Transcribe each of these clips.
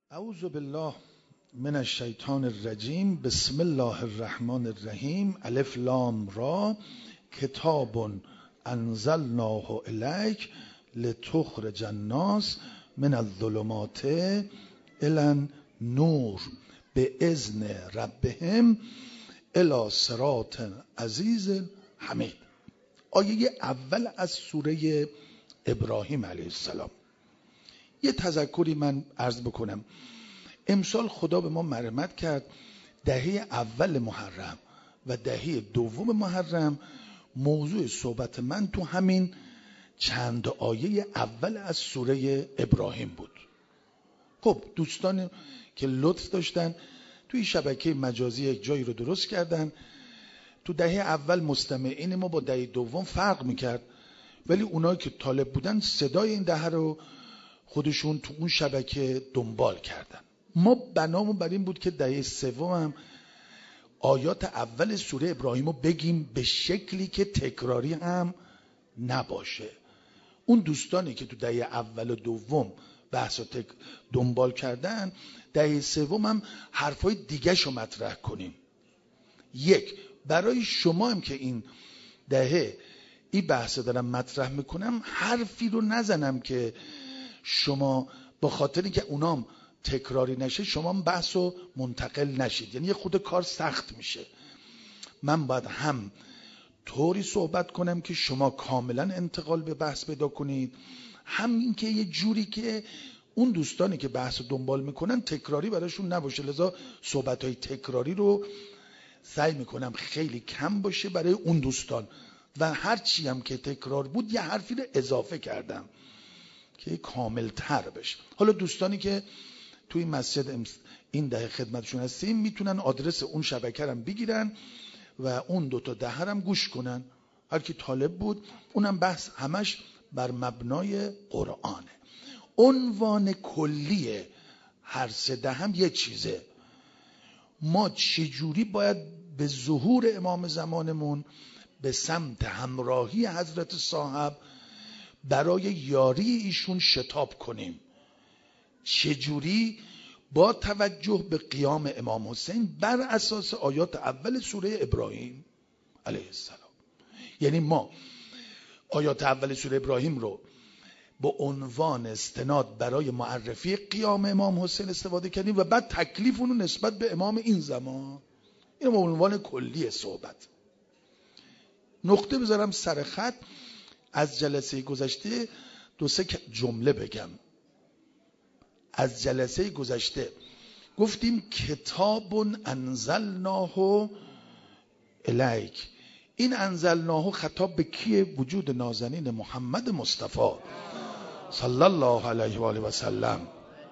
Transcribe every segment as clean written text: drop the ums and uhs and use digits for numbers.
اعوذ بالله من الشیطان الرجیم. بسم الله الرحمن الرحیم. الف لام را. کتاب انزلناه الیک لتخرج الناس من الظلمات الی النور باذن ربهم الی صراط عزیز حمید. آیه اول از سوره ابراهیم علیه السلام. یه تذکری من عرض بکنم. امسال خدا به ما مرحمت کرد. دهه اول محرم و دهه دوم محرم موضوع صحبت من تو همین چند آیه اول از سوره ابراهیم بود. خب دوستان که لطف داشتن توی شبکه مجازی یک جایی رو درست کردن. تو دهه اول مستمعین ما با دهه دوم فرق میکرد، ولی اونایی که طالب بودن صدای این دهه رو خودشون تو اون شبکه دنبال کردن. ما بنامون بر این بود که دهه سوم هم آیات اول سوره ابراهیم رو بگیم به شکلی که تکراری هم نباشه. اون دوستانی که تو دهه اول و دوم بحث دنبال کردن، دهه سوم هم حرفای دیگه شو مطرح کنیم. یک، برای شما هم که این دهه این بحث دارم مطرح میکنم، حرفی رو نزنم که شما با خاطری که اونام تکراری نشه شما بحث رو منتقل نشید. یعنی یه خود کار سخت میشه. من باید هم طوری صحبت کنم که شما کاملا انتقال به بحث پیدا کنید، هم این که یه جوری که اون دوستانی که بحث رو دنبال میکنن تکراری براشون نباشه. لذا صحبتهای تکراری رو سعی میکنم خیلی کم باشه برای اون دوستان و هر چی هم که تکرار بود یه حرفی رو اضافه کردم که کامل تر بشه. حالا دوستانی که توی مسجد این دهه خدمتشون هستیم میتونن آدرس اون شبکه رو بگیرن و اون دوتا دهه هم گوش کنن. هر کی طالب بود. اونم بحث همش بر مبنای قرآنه. عنوان کلی هر سه دهم یه چیزه: ما چجوری باید به ظهور امام زمانمون به سمت همراهی حضرت صاحب برای یاری ایشون شتاب کنیم، چجوری با توجه به قیام امام حسین بر اساس آیات اول سوره ابراهیم علیه السلام. یعنی ما آیات اول سوره ابراهیم رو به عنوان استناد برای معرفی قیام امام حسین استفاده کردیم و بعد تکلیف اونو نسبت به امام این زمان. این به عنوان کلی صحبت. نقطه بذارم سر خط. از جلسه گذشته دو سه جمله بگم. از جلسه گذشته گفتیم کتاب انزلناه الیک. این انزلناه خطاب به کیه؟ وجود نازنین محمد مصطفی صلی الله علیه و آله و سلم.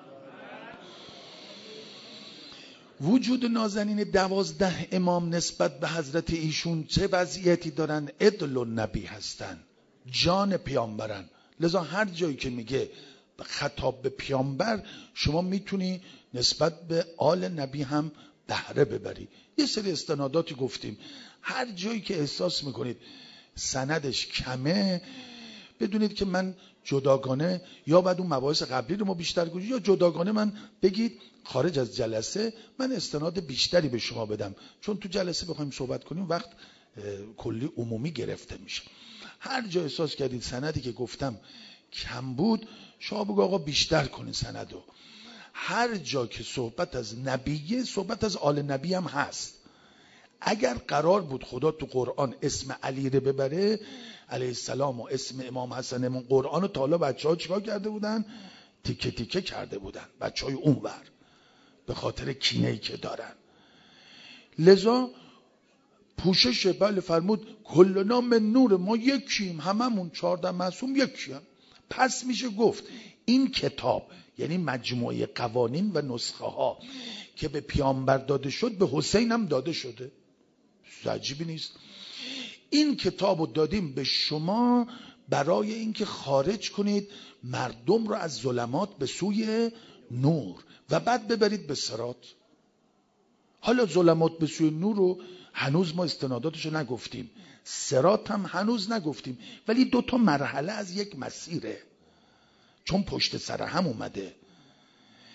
وجود نازنین 12 امام نسبت به حضرت ایشون چه وضعیتی دارن؟ عدل و نبی هستن، جان پیامبرن. لذا هر جایی که میگه خطاب به پیامبر، شما میتونی نسبت به آل نبی هم بهره ببری. یه سری استناداتی گفتیم. هر جایی که احساس میکنید سندش کمه، بدونید که من جداگانه یا بعد اون مباحث قبلی رو ما بیشتر گوشیم یا جداگانه من بگید خارج از جلسه من استناد بیشتری به شما بدم، چون تو جلسه بخوایم صحبت کنیم وقت کلی عمومی گرفته میشه. هر جا احساس کردید سندی که گفتم کم بود، شما بگو آقا بیشتر کنید سندو. هر جا که صحبت از نبیه، صحبت از آل نبی هم هست. اگر قرار بود خدا تو قرآن اسم علی رو ببره علیه السلام و اسم امام حسن من، قرآن رو تا حالا بچه ها چیکار کرده بودن؟ تیکه تیکه کرده بودن بچه های اونور، به خاطر کینه‌ای که دارن. لذا پوشش بله فرمود کلنا من نور، ما یکیم، هممون 14 معصوم یکیم. پس میشه گفت این کتاب یعنی مجموعه قوانین و نسخه ها که به پیامبر داده شد به حسین هم داده شده. عجیبی نیست. این کتاب رو دادیم به شما برای اینکه خارج کنید مردم رو از ظلمات به سوی نور و بعد ببرید به صراط. حالا ظلمات به سوی نور رو هنوز ما استناداتش رو نگفتیم، صراط هم هنوز نگفتیم، ولی 2 مرحله از یک مسیره، چون پشت سر هم اومده.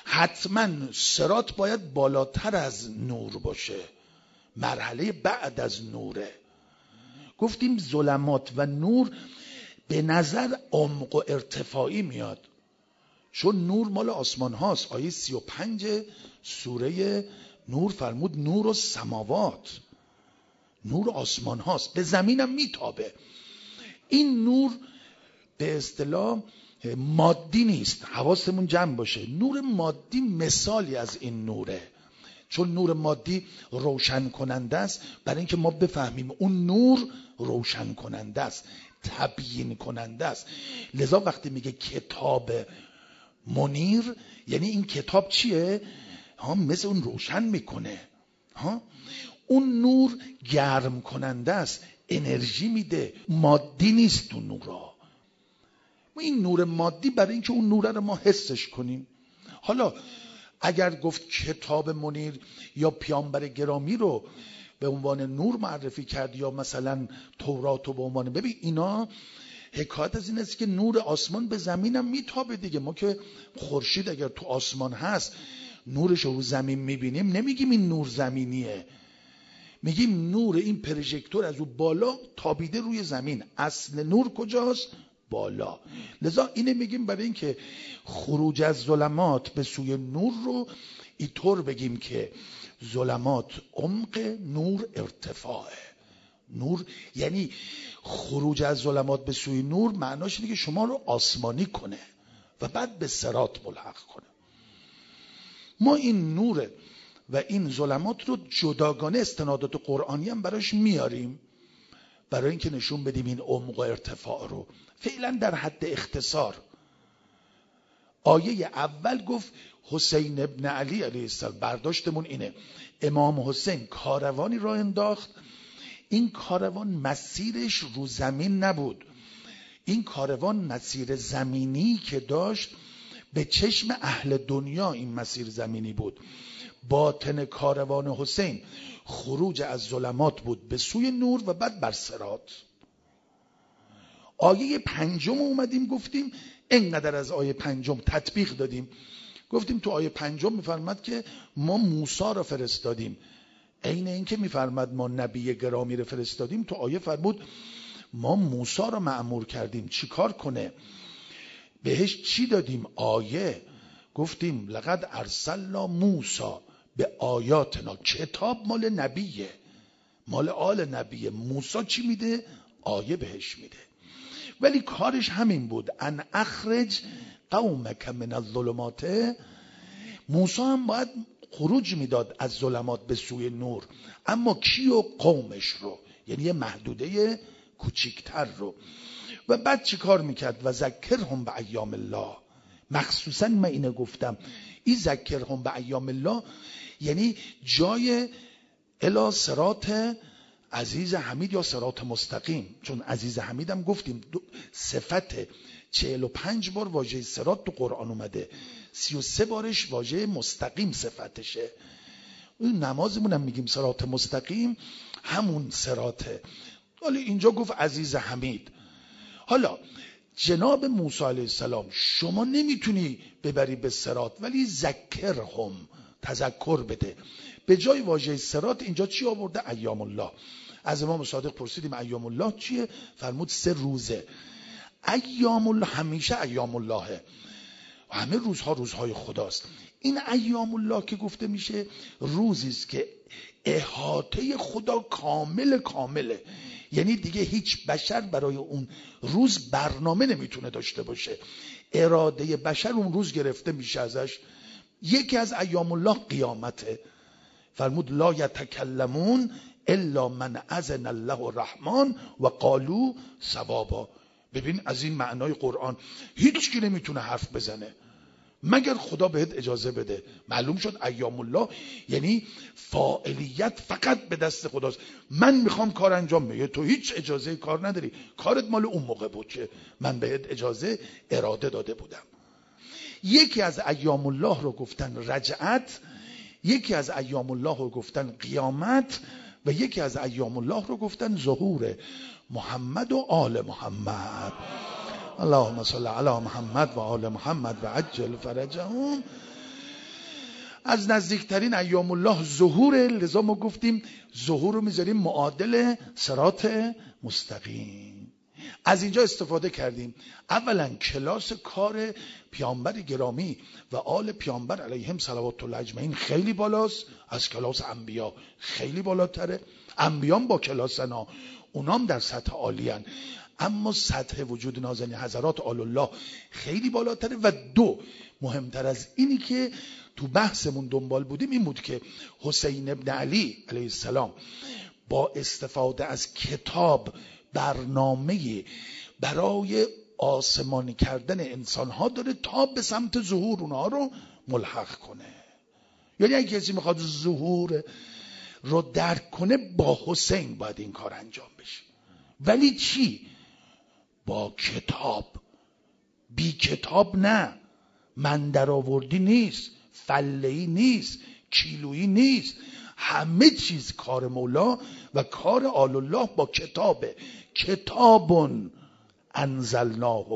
حتما صراط باید بالاتر از نور باشه، مرحله بعد از نوره. گفتیم ظلمات و نور به نظر عمق و ارتفاعی میاد، چون نور مال آسمان هاست. آیه 35 سوره نور فرمود نور و سماوات، نور آسمان هاست، به زمینم میتابه. این نور به اصطلاح مادی نیست، حواستمون جمع باشه. نور مادی مثالی از این نوره، چون نور مادی روشن کننده است، برای اینکه ما بفهمیم اون نور روشن کننده است، تبیین کننده است. لذا وقتی میگه کتاب منیر، یعنی این کتاب چیه؟ مثل اون روشن میکنه. اون نور گرم کننده است، انرژی میده، مادی نیست اون نورا. این نور مادی برای اینکه اون نور رو ما حسش کنیم. حالا اگر گفت کتاب منیر یا پیامبر گرامی رو به عنوان نور معرفی کرد، یا مثلا تورات رو به عنوان، ببین اینا حکایت از این است که نور آسمان به زمینم میتابه دیگه. ما که خورشید اگر تو آسمان هست نورش رو زمین میبینیم، نمیگیم این نور زمینیه، میگیم نور این پروژکتور از اون بالا تابیده روی زمین. اصل نور کجاست؟ بالا. لذا اینه میگیم برای اینکه خروج از ظلمات به سوی نور رو اینطور بگیم که ظلمات عمق، نور ارتفاعه. نور یعنی خروج از ظلمات به سوی نور، معناش اینه که شما رو آسمانی کنه و بعد به صراط ملحق کنه. ما این نور و این ظلمات رو جداگانه استنادات قرآنی هم براش میاریم، برای اینکه نشون بدیم این عمق و ارتفاع رو. فعلا در حد اختصار، آیه اول گفت حسین ابن علی علیه السلام، برداشتمون اینه امام حسین کاروانی را انداخت. این کاروان مسیرش رو زمین نبود، این کاروان مسیر زمینی که داشت به چشم اهل دنیا این مسیر زمینی بود. باطن کاروان حسین خروج از ظلمات بود به سوی نور و بعد بر صراط. آیه 5 اومدیم گفتیم اینقدر از آیه 5 تطبیق دادیم. گفتیم تو آیه 5 میفرماد که ما موسی را فرستادیم، عین این که میفرماد ما نبی گرامی را فرستادیم. تو آیه فرمود ما موسی را مأمور کردیم چی کار کنه، بهش چی دادیم؟ آیه. گفتیم لقد ارسلنا موسی به آیاتنا، کتاب مال نبیه، مال آل نبیه. موسی چی میده؟ آیه بهش میده. ولی کارش همین بود، ان اخرج قومک من الظلمات. موسی هم باید خروج میداد از ظلمات به سوی نور، اما کیو؟ قومش رو، یعنی یه محدوده کوچیکتر رو. و بعد چی کار میکرد؟ و ذکرهم به ایام الله. مخصوصا من اینه گفتم، این ذکرهم به ایام الله یعنی جای الی صراط عزیز حمید یا صراط مستقیم. چون عزیز حمید هم گفتیم صفت 45 بار واژه صراط تو قرآن اومده، 33 بارش واژه مستقیم صفتشه. اون نمازمون هم میگیم صراط مستقیم، همون صراطه. حالا اینجا گفت عزیز حمید. حالا جناب موسی علیه السلام شما نمیتونی ببری به صراط، ولی ذکرهم، تذکر بده. به جای واژه صراط اینجا چی آورده؟ ایام الله. از امام صادق پرسیدیم ایام الله چیه؟ فرمود 3 روزه. ایام الله همیشه ایام اللهه، همه روزها روزهای خداست. این ایام الله که گفته میشه روزی است که احاطه خدا کامله، یعنی دیگه هیچ بشر برای اون روز برنامه نمیتونه داشته باشه، اراده بشر اون روز گرفته میشه ازش. یکی از ایام الله قیامته. فرمود لا یتکلمون الا من اذن الله الرحمن و قالوا صوابا. ببین از این معنای قرآن هیچ کی نمیتونه حرف بزنه مگر خدا بهت اجازه بده. معلوم شد ایام الله یعنی فاعلیت فقط به دست خداست. من میخوام کار انجام بدم، تو هیچ اجازه کار نداری، کارت مال اون موقع بود که من بهت اجازه اراده داده بودم. یکی از ایام الله رو گفتن رجعت، یکی از ایام الله رو گفتن قیامت، و یکی از ایام الله رو گفتن ظهور محمد و آل محمد. اللهم صل علی محمد و آل محمد و عجل فرجهم. از نزدیکترین ایام الله ظهور، لذا ما گفتیم ظهور رو میذاریم معادل صراط مستقیم. از اینجا استفاده کردیم. اولا کلاس کار پیامبر گرامی و آل پیامبر علیهم صلوات الله اجمعین خیلی بالاست، از کلاس انبیا خیلی بالاتره. انبیان با کلاسنا، اونام در سطح عالیان، اما سطح وجود نازنین حضرات آل الله خیلی بالاتره. و دو، مهمتر از اینی که تو بحثمون دنبال بودیم این بود که حسین ابن علی علیه السلام با استفاده از کتاب برنامه برای آسمانی کردن انسانها داره تا به سمت ظهور اونها رو ملحق کنه. یعنی اگه کسی میخواد ظهور رو درک کنه با حسین باید این کار انجام بشه. ولی چی؟ با کتاب. بی کتاب نه. من در آوردی نیست، فله‌ای نیست، کیلویی نیست. همه چیز کار مولا و کار آل الله با کتابه. کتابون انزلناه.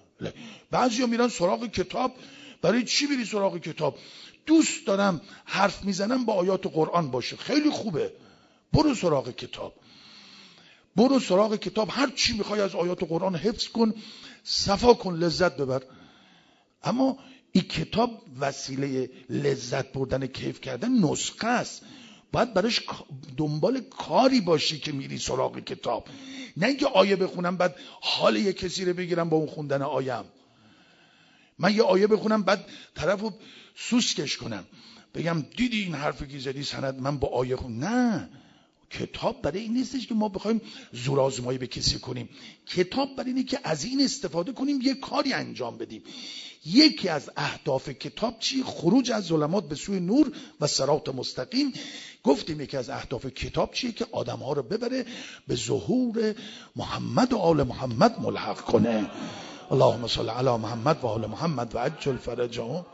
بعضیا میرن سراغ کتاب. برای چی بری سراغ کتاب؟ دوست دارم حرف میزنم با آیات قرآن باشه، خیلی خوبه، برو سراغ کتاب. برو سراغ کتاب، هر چی میخوای از آیات قرآن حفظ کن، صفا کن، لذت ببر. اما این کتاب وسیله لذت بردن، کیف کردن نسخه است. باید براش دنبال کاری باشی که میری سراغ کتاب، نه اینکه آیه بخونم بعد حال یک کسی رو بگیرم با اون خوندن آیم. من یه آیه بخونم بعد طرفو سوسکش کنم، بگم دیدی این حرفی که زدی سند من با آیه نه. کتاب برای این نیستش که ما بخوایم زورآزمایی به کسی کنیم. کتاب برای اینه که از این استفاده کنیم یه کاری انجام بدیم. یکی از اهداف کتاب چی؟ خروج از ظلمات به سوی نور و صراط مستقیم. گفتیم یکی از اهداف کتاب چیه؟ که آدم‌ها رو ببره به ظهور محمد و آل محمد ملحق کنه. اللهم صل علی محمد و آل محمد و عجل فرجهم.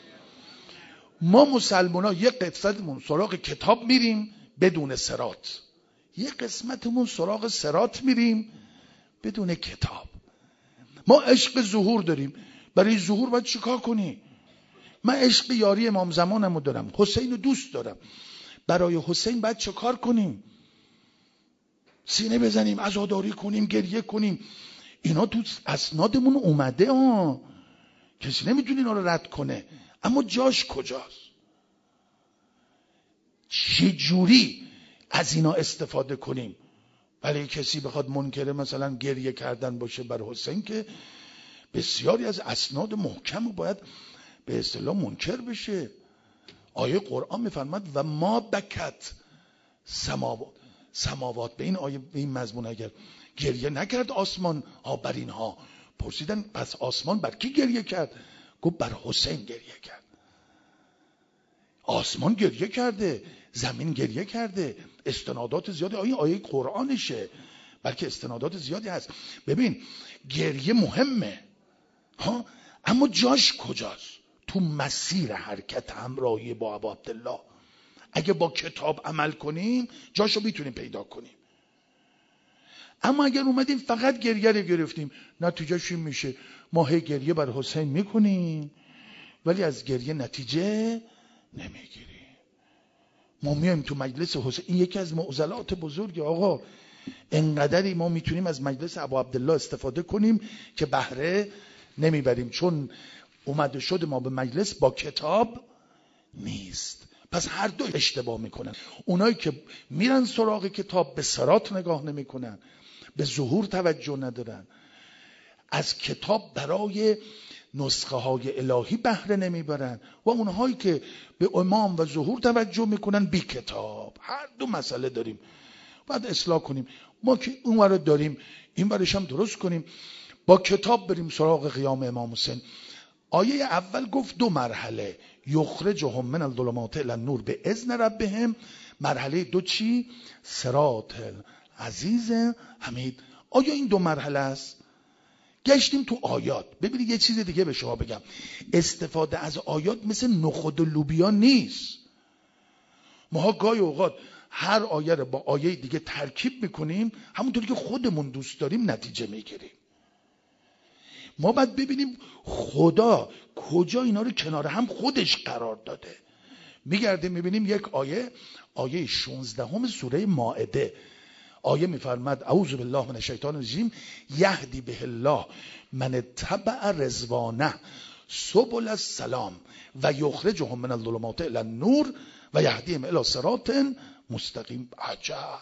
ما مسلمان‌ها یه قسمتمون سراغ کتاب میریم بدون صراط، یه قسمتمون سراغ صراط میریم بدون کتاب. ما عشق ظهور داریم. برای ظهور باید چیکار کنی؟ من عشق یاری امام زمانمو دارم، حسین رو دوست دارم. برای حسین باید چیکار کنیم؟ سینه بزنیم، عزاداری کنیم، گریه کنیم. اینا تو اسنادمون اومده ها، کسی نمیتونه اینا رو رد کنه. اما جاش کجاست؟ چجوری از اینا استفاده کنیم؟ ولی کسی بخواد منکر مثلا گریه کردن باشه بر حسین، که بسیاری از اسناد محکم باید به اصطلاح منکر بشه. آیه قرآن میفرماد و ما بکت سماوات. به این آیه، به این مضمون اگر گریه نکرد آسمان ها بر اینها، پرسیدن پس آسمان بر کی گریه کرد؟ گفت بر حسین گریه کرد. آسمان گریه کرده، زمین گریه کرده. استنادات زیادی آیه قرآنشه، بلکه استنادات زیادی هست. ببین گریه مهمه ها، اما جاش کجاست؟ تو مسیر حرکت همراهی با ابا عبدالله. اگه با کتاب عمل کنیم جاشو میتونیم پیدا کنیم. اما اگر اومدیم فقط گریه رو گرفتیم، نتیجهش این میشه ما هی گریه بر حسین میکنیم ولی از گریه نتیجه نمیگیریم. ما میایم تو مجلس حسین، این یکی از معضلات بزرگ. آقا انقدری ما میتونیم از مجلس ابا عبدالله استفاده کنیم که بهره نمیبریم، چون اومده شد ما به مجلس با کتاب نیست. پس هر دو اشتباه میکنن. اونایی که میرن سراغ کتاب به صراط نگاه نمیکنن، به ظهور توجه ندارن، از کتاب برای نسخه های الهی بهره نمیبرن، و اونهایی که به امام و ظهور توجه میکنن بی کتاب. هر دو مسئله داریم، باید اصلاح کنیم. ما که اون رو داریم این برش هم درست کنیم. با کتاب بریم سراغ قیام امام حسین. آیه اول گفت دو مرحله، یخرجهم من الظلمات الی النور به اذن ربهم. مرحله دو چی؟ صراط عزیز حمید. آیا این دو مرحله است؟ گشتیم تو آیات. ببینید یه چیز دیگه به شما بگم، استفاده از آیات مثل نخود و لوبیا نیست. ما گاهی اوقات هر آیه رو با آیه دیگه ترکیب میکنیم، همونطوری که خودمون دوست داریم نتیجه میگیریم. ما باید ببینیم خدا کجا اینا رو کنار هم خودش قرار داده. میگردیم میبینیم یک آیه 16 سوره مائده، آیه میفرماد اعوذ بالله من الشیطان الرجیم یهدی به الله من اتبع رضوانه سبل السلام و یخرجهم من الظلمات الی النور و یهدیهم الی صراط مستقیم. عجب،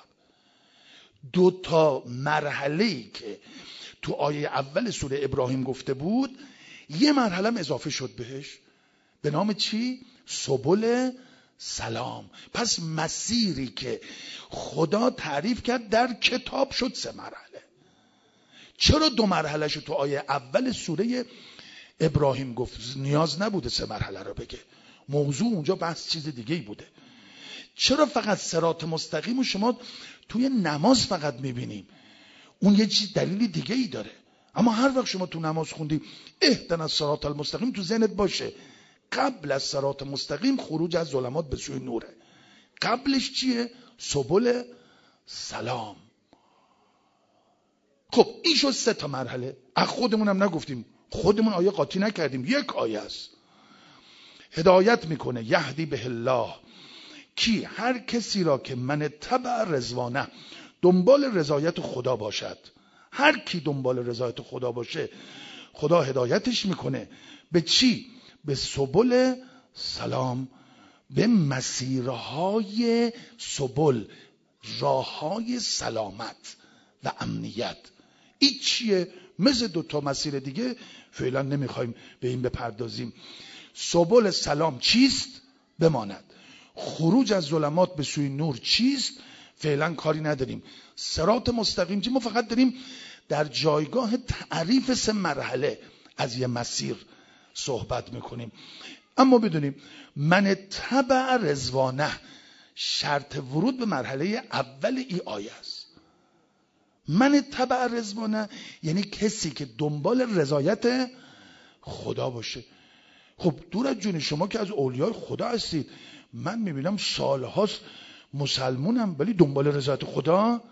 2 مرحله‌ای که تو آیه اول سوره ابراهیم گفته بود یه مرحله هم اضافه شد بهش، به نام چی؟ سبل سلام. پس مسیری که خدا تعریف کرد در کتاب شد 3 مرحله. چرا 2 مرحله شد تو آیه اول سوره ابراهیم گفت؟ نیاز نبوده 3 مرحله رو بگه، موضوع اونجا بحث چیز دیگه ای بوده. چرا فقط صراط مستقیم و شما توی نماز فقط میبینیم؟ اون یه چیز دلیلی دیگه ای داره. اما هر وقت شما تو نماز خوندی اهدنا الصراط المستقیم، تو ذهنت باشه قبل از صراط مستقیم خروج از ظلمات به سوی نوره. قبلش چیه؟ سبل سلام. خب این شد 3 مرحله. از خودمون هم نگفتیم، خودمون آیه قاطی نکردیم، یک آیه است. هدایت میکنه یهدی به الله، کی؟ هر کسی را که من تبع رضوانه، دنبال رضایت خدا باشد. هر کی دنبال رضایت خدا باشه خدا هدایتش میکنه به چی؟ به سبل سلام، به مسیرهای سبل، راههای سلامت و امنیت. این چیه؟ مثل 2 مسیر دیگه فعلا نمیخوایم به این بپردازیم. سبل سلام چیست؟ بماند. خروج از ظلمات به سوی نور چیست؟ فعلا کاری نداریم. صراط مستقیم چی؟ ما فقط داریم در جایگاه تعریف 3 مرحله از یه مسیر صحبت میکنیم. اما بدونیم من تبع رضوانه شرط ورود به مرحله اول ای آیه است. من تبع رضوانه یعنی کسی که دنبال رضایت خدا باشه. خب دور از جون شما که از اولیای خدا هستید، من میبینم سالهاست مسلمونم ولی دنبال رضایت خدا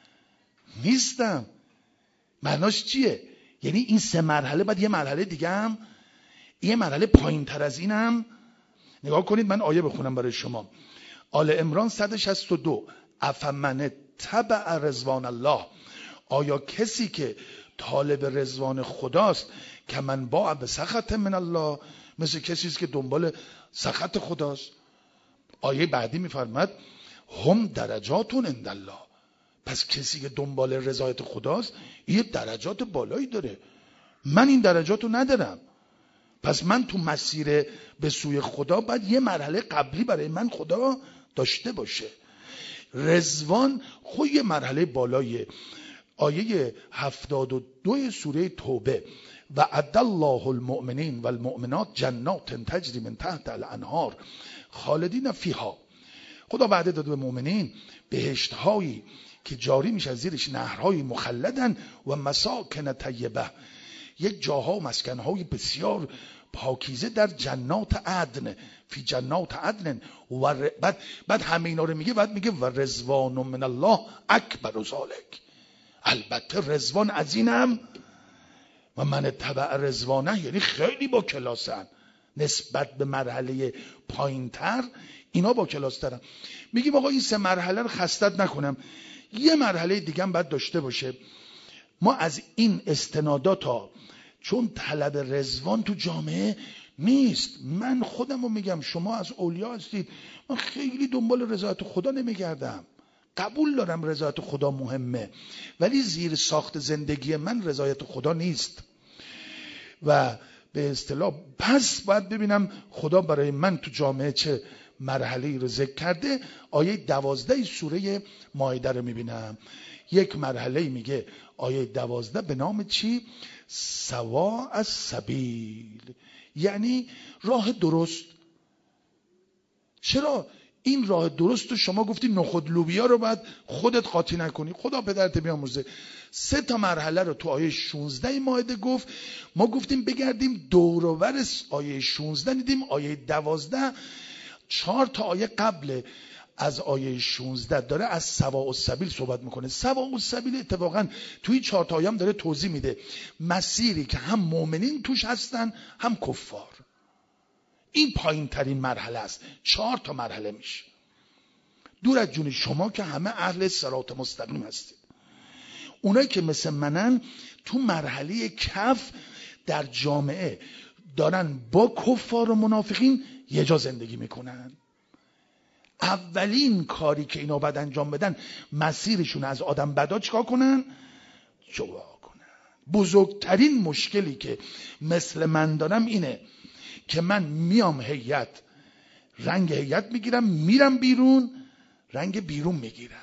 نیستم. معناش چیه؟ یعنی این 3 مرحله بعد یه مرحله دیگه هم، یه مرحله پایین تر از اینم. نگاه کنید من آیه بخونم برای شما. آل عمران 162 افمن تبع رضوان الله، آیا کسی که طالب رضوان خداست که من باع به سخط من الله، مثل کسی است که دنبال سخط خداست. آیه بعدی میفرماد هم درجاتون عند الله، پس کسی که دنبال رضایت خداست یه درجات بالایی داره. من این درجاتو ندارم، پس من تو مسیر به سوی خدا باید یه مرحله قبلی برای من خدا داشته باشه. رضوان خود یه مرحله بالاییه. آیه 72 سوره توبه و عد الله المؤمنین و المؤمنات جنات تجری من تحت الانهار خالدین فیها، خدا وعده داده به مؤمنین بهشت هایی که جاری میشه از زیرش نهرهای مخلدن و مساکن طیبه، یک جاها و مسکنهای بسیار پاکیزه در جنات عدن، فی جنات عدن. و بعد همه اینا رو میگه، بعد میگه و رضوان من الله اکبر ذالک، البته رضوان از اینم و من تبع رضوانه یعنی خیلی با کلاسن نسبت به مرحله پایین تر، اینا با کلاس ترن. میگیم آقا این 3 مرحله رو خستت نکنم، یه مرحله دیگه هم باید داشته باشه. ما از این استنادات ها، چون طلب رضوان تو جامعه نیست، من خودم رو میگم، شما از اولیا هستید، من خیلی دنبال رضایت خدا نمیگردم، قبول دارم رضایت خدا مهمه، ولی زیر ساخت زندگی من رضایت خدا نیست. و به اصطلاح پس باید ببینم خدا برای من تو جامعه چه مرحله رو ذکر کرده. آیه 12 سوره مائده رو میبینم، یک مرحله میگه آیه 12 به نام چی؟ سوا السبیل، یعنی راه درست. چرا این راه درست رو شما گفتی نخود لوبیا رو باید خودت قاطی نکنی؟ خدا پدرت بیامرزه. 3 مرحله رو تو آیه 16 مائده گفت، ما گفتیم بگردیم دور و ور آیه 16 دیدیم آیه 12 4 آیه قبل از آیه 16 داره از سواء السبیل صحبت میکنه. سواء السبیل اتفاقا توی 4 آیه هم داره توضیح میده مسیری که هم مؤمنین توش هستن هم کفار. این پایین ترین مرحله است. 4 تا مرحله میشه. دور از جون شما که همه اهل صراط مستقیم هستید. اونایی که مثل منن تو مرحله کف در جامعه دارن با کفار و منافقین یه جا زندگی میکنن. اولین کاری که اینا باید انجام بدن مسیرشون از آدم بدا چیکار کنن؟ جدا کنن. بزرگترین مشکلی که مثل من دارم اینه که من میام هیئت، رنگ هیئت میگیرم، میرم بیرون، رنگ بیرون میگیرم،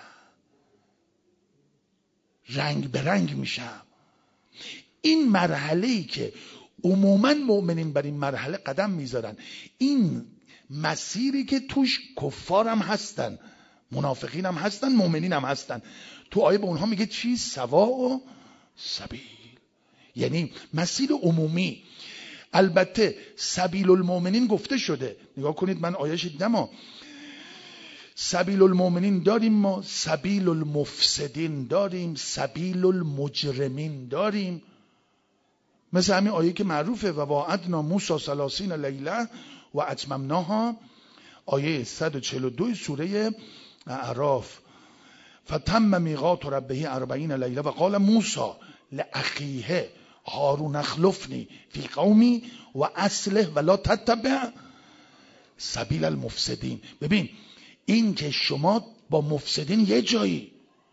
رنگ به رنگ میشم. این مرحله‌ای که عموماً مؤمنین بر این مرحله قدم میذارن، این مسیری که توش کفار هم هستن، منافقین هم هستن، مؤمنین هم هستن. تو آیه به اونها میگه چی؟ سواء و سبیل، یعنی مسیر عمومی. البته سبیل المؤمنین گفته شده، نگاه کنید من آیه‌اش دیدم، سبیل المؤمنین داریم، ما سبیل المفسدین داریم، سبیل المجرمین داریم. مثل همین آیه که معروفه و واعدنا موسی 30 لیله و اتممناها، آیه 142 سوره اعراف. فتم میقات ربه 40 لیله و قال موسی لاخیه هارون اخلفنی فی قومی و اصلح ولا تتبع سبیل المفسدین. ببین این که شما با مفسدین یه جایی،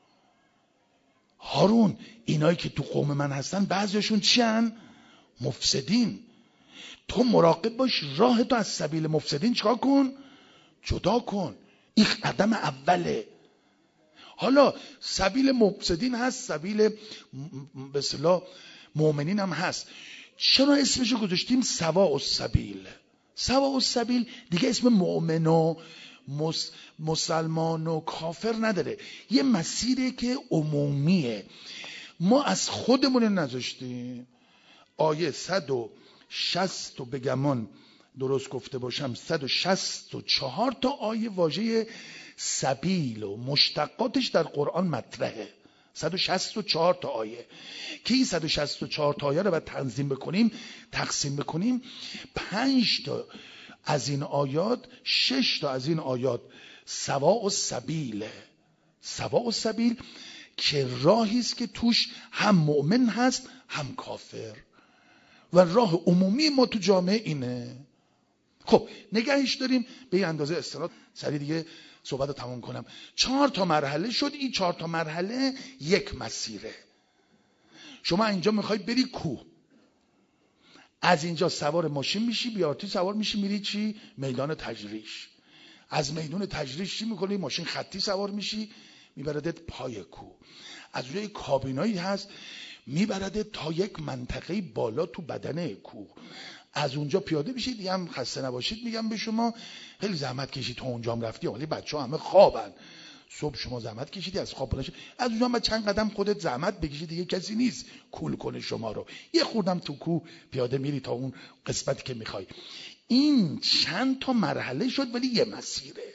هارون اینایی که تو قوم من هستن بعضیشون چیان؟ مفسدین. تو مراقب باش راه تو از سبیل مفسدین چیکار کن؟ جدا کن. این قدم اوله. حالا سبیل مفسدین هست، سبیل به اصطلاح مؤمنین هم هست. چرا اسمشو گذاشتیم سواء السبیل؟ سواء السبیل دیگه اسم مؤمن و مسلمان و کافر نداره، یه مسیره که عمومیه. ما از خودمون نذاشتیم. آیه 160 بگمان درست گفته باشم 164 تا آیه واژه سبیل و مشتقاتش در قرآن مطرحه. 164 تا آیه که این 164 تا آیه رو باید تنظیم بکنیم، تقسیم بکنیم. 5 تا از این آیات، 6 تا از این آیات سواء السبیله. سواء السبیل که راهی است که توش هم مؤمن هست هم کافر، و راه عمومی ما تو جامعه اینه. خب نگهش داریم به این اندازه استرات. سری دیگه صحبت رو تمام کنم. 4 تا مرحله شد. این 4 تا مرحله یک مسیره. شما اینجا میخوای بری کوه، از اینجا سوار ماشین میشی، بیارتی سوار میشی، میری چی؟ میدان تجریش. از میدان تجریش چی میکنی؟ ماشین خطی سوار میشی، میبردت پای کوه. از روی کابینایی هست میبردت تا یک منطقه بالا تو بدنه کوه. از اونجا پیاده بشید. دیگه هم خسته نباشید میگم به شما، خیلی زحمت کشید تا اونجا هم رفتی، ولی بچه‌ها همه خوابن. صبح شما زحمت کشیدی از خواب بلند، از اونجا هم چند قدم خودت زحمت بکشید، دیگه کسی نیست کول کنه شما رو. یه خوردم تو کوه پیاده میری تا اون قسمتی که میخوای. این چند تا مرحله شد ولی یه مسیره.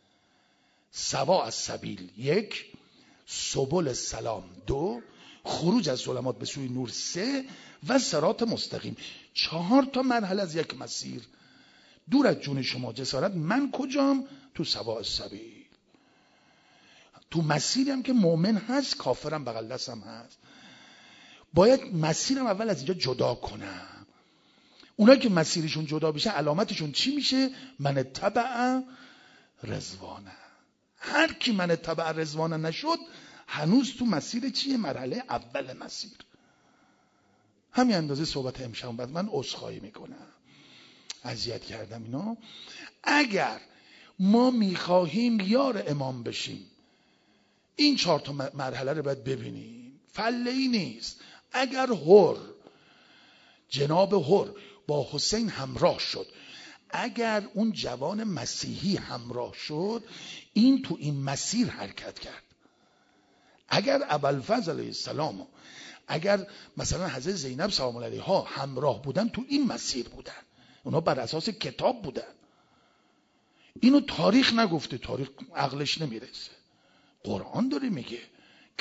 سواء السبیل 1، سبل السلام 2، خروج از ظلمات به سوی نور 3 و صراط مستقیم. 4 تا مرحله از یک مسیر. دور از جون شما جسارت، من کجام؟ تو سواء السبیل. تو مسیرم که مؤمن هست، کافرم بغل دستم هست. باید مسیرم اول از اینجا جدا کنم. اونایی که مسیرشون جدا بشه علامتشون چی میشه؟ من تبع رضوانه. هر کی من تبع رضوانه نشد هنوز تو مسیر چیه؟ مرحله اول مسیر. همین اندازه صحبت امشب. بعد من عذرخواهی میکنم اذیت کردم اینا. اگر ما میخواهیم یار امام بشیم، این 4 تا مرحله رو باید ببینیم. فله‌ای نیست. اگر جناب حر با حسین همراه شد، اگر اون جوان مسیحی همراه شد، این تو این مسیر حرکت کرد. اگر ابوالفضل علیه السلام، اگر مثلا حضرت زینب سلام الله علیها همراه بودن، تو این مسیر بودن. اونا بر اساس کتاب بودن. اینو تاریخ نگفته، تاریخ عقلش نمیرسه. قرآن داره میگه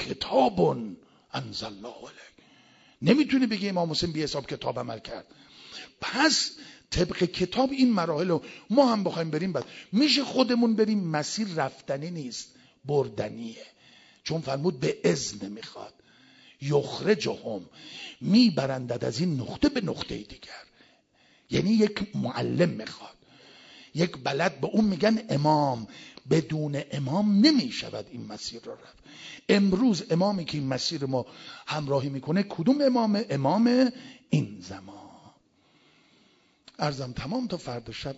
کتاب انزلناه الیک. نمیتونه بگه امام حسین بی حساب کتاب عمل کرد. پس طبق کتاب این مراحل رو ما هم بخوایم بریم بعد میشه خودمون بریم، مسیر رفتنی نیست، بردنیه. چون فرمود به اذن میخواد، یخرجهم، میبرندد از این نقطه به نقطه دیگر. یعنی یک معلم میخواد، یک بلد، به اون میگن امام. بدون امام نمیشود این مسیر رو رفت. امروز امامی که این مسیر ما همراهی میکنه کدوم امامه؟ امام این زمان. عرضم تمام تا فردا شب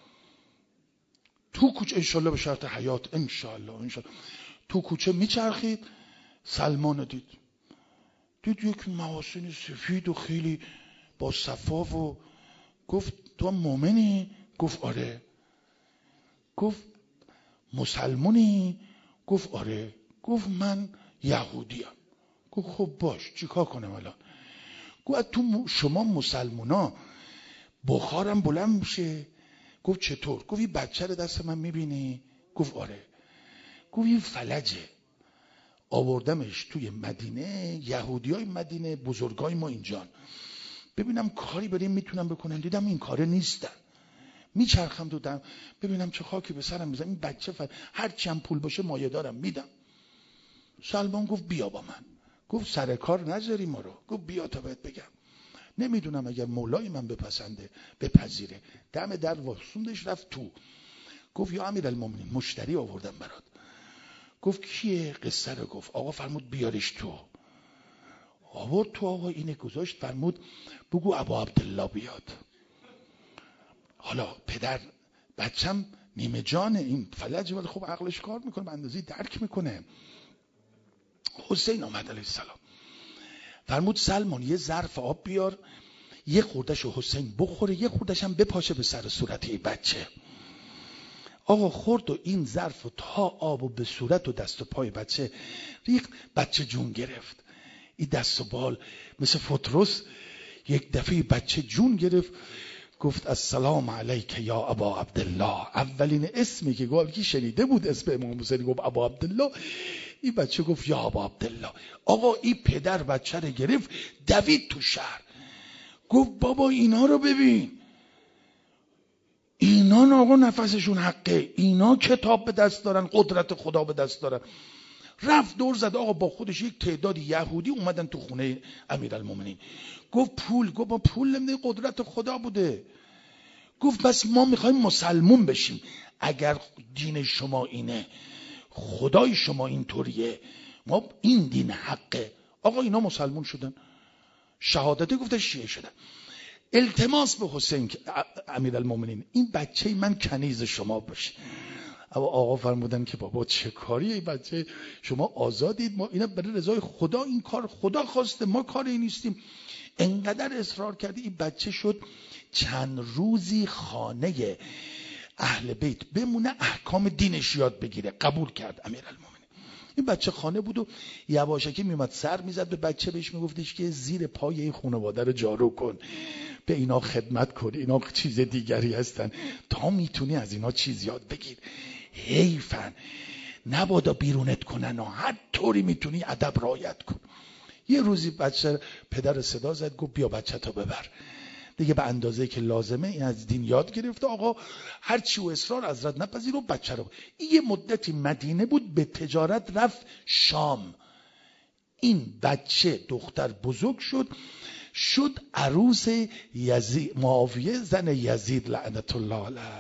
تو کوچه انشالله به شرط حیات انشالله تو کوچه میچرخید، سلمان دید یک محاسن سفید و خیلی با صفا و گفت تو مؤمنی؟ گفت آره. گفت مسلمونی؟ گفت آره. گفت من یهودیم. گفت خب باش چیکار کنم الان؟ گفت تو شما مسلمونا بخارم بلند میشه؟ گفت چطور؟ گفت این بچه رو دست من میبینی؟ گفت آره. گفت این فلجه، آوردمش توی مدینه، یهودیای مدینه، بزرگای ما اینجان، ببینم کاری بریم میتونم بکنم. دیدم این کاره نیستن، میچرخم دودم ببینم چه خاکی به سرم میزنم. این بچه هر چند پول باشه مایه دارم میدم. سلمان گفت بیا با من. گفت سر کار نذاری ما رو. گفت بیا تا بهت بگم. نمیدونم اگر مولای من بپسنده بپذیره. دم در واسوندش رفت تو. گفت یا امیرالمومنین مشتری آوردم برات. گفت کیه؟ قصه رو گفت. آقا فرمود بیارش تو. آورد تو. آقا اینه گذاشت، فرمود بگو ابا عبدالله بیاد. حالا پدر بچم نیمه جان این فلج، ولی خب عقلش کار میکنه، به اندازه درک میکنه. حسین آمد علیه السلام، فرمود سلمان یه ظرف آب بیار، یه خوردهشو حسین بخوره، یه خوردهش هم بپاشه به سر صورت این بچه. آقا خورد و این ظرف و تا آب و به صورت و دست و پای بچه ریخت. بچه جون گرفت. این دست و بال مثل فطرس یک دفعه بچه جون گرفت. گفت السلام علیک یا ابا عبدالله. اولین اسمی که گفت کی شنیده بود اسم امام حسین، گفت ابا عبدالله. این بچه گفت یا ابا عبدالله. آقا این پدر بچه رو گرفت دوید تو شهر. گفت بابا اینا رو ببین، اینا آقا نفسشون حقه، اینا کتاب به دست دارن، قدرت خدا به دست دارن. رفت دور زد. آقا با خودش یک تعداد یهودی اومدن تو خونه امیرالمومنین. گفت پول. گفت با پول نمیده، قدرت خدا بوده. گفت بس ما میخوایم مسلمون بشیم. اگر دین شما اینه، خدای شما اینطوریه، ما این دین حقه. آقا اینا مسلمون شدن، شهادت گفته شیعه شدن. التماس به حسین امیرالمومنین این بچه من کنیز شما باشه. آقا فرمودن که بابا چه کاریه این بچه، شما آزادید، ما اینا برای رضای خدا، این کار خدا خواسته، ما کاری نیستیم. انقدر اصرار کردی این بچه شد چند روزی خانه اهل بیت بمونه، احکام دینش یاد بگیره. قبول کرد امیرالمومنین. این بچه خانه بود و یواشکی میومد سر میزد به بچه، بهش میگفتش که زیر پای این خانواده رو جارو کن، به اینا خدمت کن، اینا چیز دیگری هستن، تا میتونی از اینا چیز یاد بگیر. حیفن، نبادا بیرونت کنن و هر طوری میتونی ادب رعایت کن. یه روزی بچه پدر صدا زد، گفت بیا بچه تا ببر. دیگه به اندازه که لازمه این از دین یاد گرفته. آقا هر چی و اصرار از رد نپذیر و بچه رو. این یه مدتی مدینه بود، به تجارت رفت شام. این بچه دختر بزرگ شد عروس یزید، معاویه زن یزید لعنت الله علیه.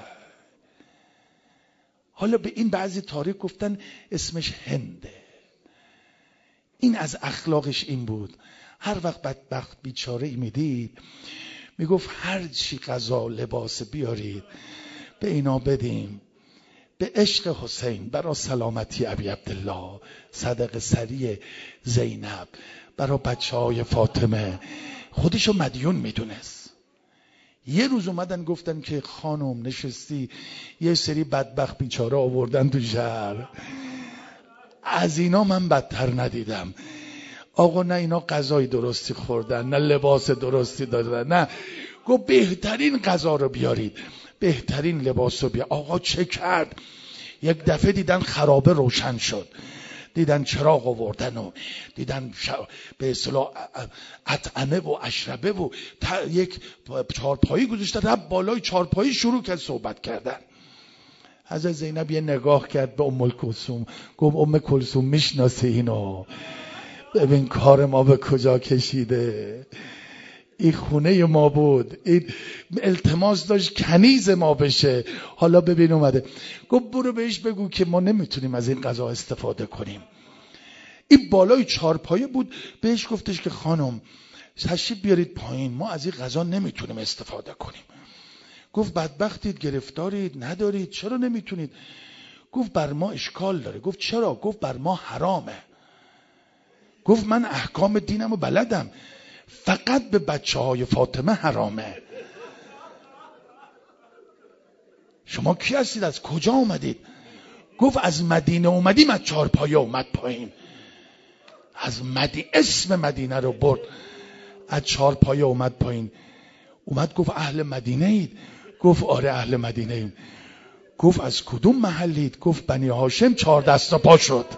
حالا به این بعضی تاریخ گفتن اسمش هنده. این از اخلاقش این بود، هر وقت بدبخت بیچاره ای میدید میگفت هر چی غذا لباس بیارید به اینا بدیم، به عشق حسین، برای سلامتی ابی عبدالله، صدق سری زینب، برای بچه های فاطمه. خودشو مدیون میدونست. یه روز اومدن گفتن که خانم نشستی، یه سری بدبخت بیچاره آوردن تو شهر، از اینا من بدتر ندیدم. آقا نه اینا غذای درستی خوردن، نه لباس درستی دادن، نه. گفت بهترین غذا رو بیارید، بهترین لباس رو بیارید. آقا چه کرد؟ یک دفعه دیدن خرابه روشن شد، دیدن چراغ آوردن و دیدن به اصطلاح اطعمه و اشربه و یک چارپایی گذاشته، رفت بالای چارپایی شروع کرد صحبت کردن. حضرت زینب یه نگاه کرد به ام کلثوم، گفت ام کلثوم میشناسی اینو؟ ببین کار ما به کجا کشیده. این خونه ما بود، این التماس داشت کنیز ما بشه، حالا ببین اومده. گفت برو بهش بگو که ما نمیتونیم از این غذا استفاده کنیم. این بالای چارپایه بود، بهش گفتش که خانم تشریف بیارید پایین، ما از این غذا نمیتونیم استفاده کنیم. گفت بدبختید، گرفتارید، ندارید، چرا نمیتونید؟ گفت بر ما اشکال داره. گفت چرا؟ گفت بر ما حرامه. گفت من احکام دینم و بلدم، فقط به بچه های فاطمه حرامه. شما کی هستید؟ از کجا اومدید؟ گفت از مدینه اومدیم، از چارپایه اومد پایین. از اسم مدینه رو برد، از چارپایه اومد پایین. اومد گفت اهل مدینه اید؟ گفت آره اهل مدینه ایم. گفت از کدوم محلید؟ گفت بنی هاشم. 4 دست و پا شد.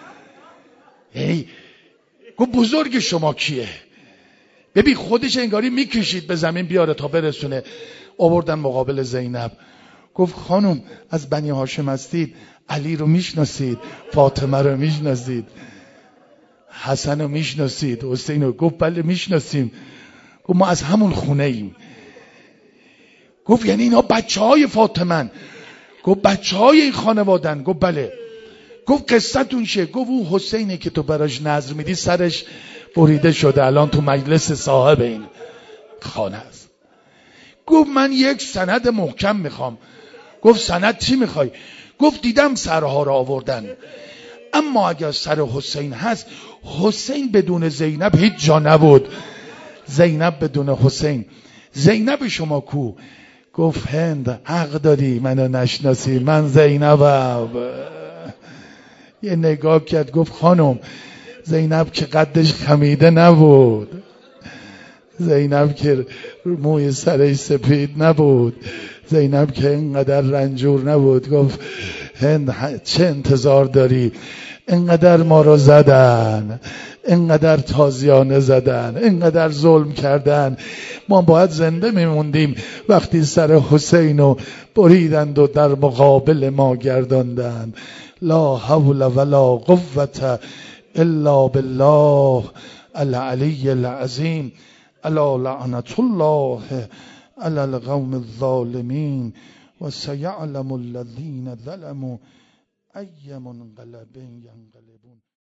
گفت بزرگ شما کیه؟ ببین خودش انگاری میکشید به زمین بیاره تا برسونه. آوردن مقابل زینب. گفت خانم از بنی هاشم هستید؟ علی رو میشناسید؟ فاطمه رو میشناسید؟ حسن رو میشناسید؟ حسین رو؟ گفت بله میشناسیم. گفت ما از همون خونه ایم. گفت یعنی اینا بچه های فاطمن؟ گفت بچه های این خانوادن؟ گفت بله. گفت قصتون چیه؟ گفت اون حسینی که تو براش نظر میدی سرش بریده شده، الان تو مجلس صاحب این خانه است. گفت من یک سند محکم میخوام. گفت سند چی میخوای؟ گفت دیدم سرها را آوردن، اما اگر سر حسین هست، حسین بدون زینب هیچ جا نبود، زینب بدون حسین. زینب شما کو؟ گفت هند حق داری منو نشناسی، من زینبم. یه نگاه کرد گفت خانم زینب که قدش خمیده نبود، زینب که موی سرش سپید نبود، زینب که اینقدر رنجور نبود. گفت هند چه انتظار داری؟ اینقدر ما رو زدن، اینقدر تازیانه زدن، اینقدر ظلم کردن، ما باید زنده میموندیم. وقتی سر حسینو بریدند و در مقابل ما گرداندند. لا حول ولا قوة الا بالله العلی العظیم. الا لعنت الله علی القوم الظالمین و سیعلم الذین ظلموا ای منقلب ینقلبون.